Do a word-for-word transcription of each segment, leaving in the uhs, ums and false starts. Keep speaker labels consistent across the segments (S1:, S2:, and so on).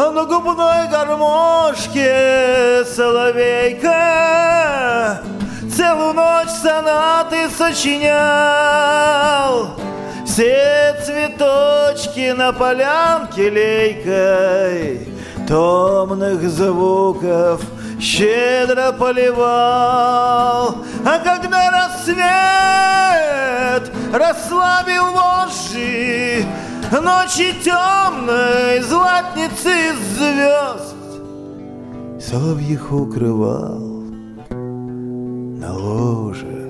S1: на губной гармошке соловейка целую ночь сонаты сочинял. Все цветочки на полянке лейкой томных звуков щедро поливал. А когда рассвет расслабил вожжи ночи темной златницы звезд, соловьиху укрывал на ложе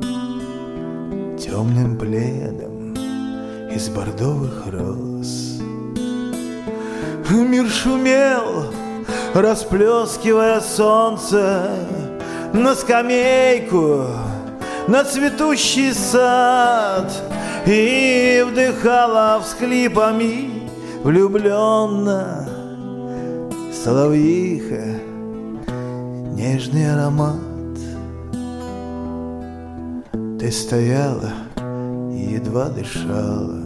S1: темным пледом из бордовых роз. Мир шумел, расплескивая солнце на скамейку, на цветущий сад, и вдыхала всхлипами влюбленно соловьиха нежный аромат. Ты стояла и едва дышала,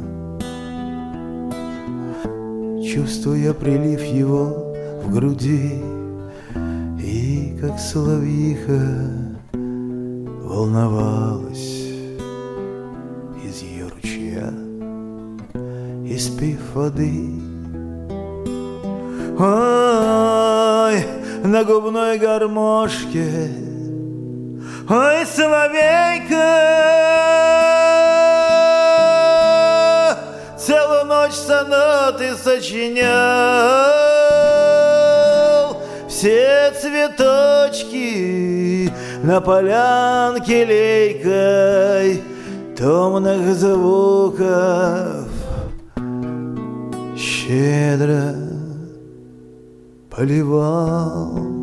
S1: чувствуя прилив его в груди, и как соловьиха волновалась из ее ручья, испив воды. Ой, на губной гармошке, ой, соловейка целую ночь сонаты сочинял. Все цветочки на полянке лейкой томных звуков щедро поливал.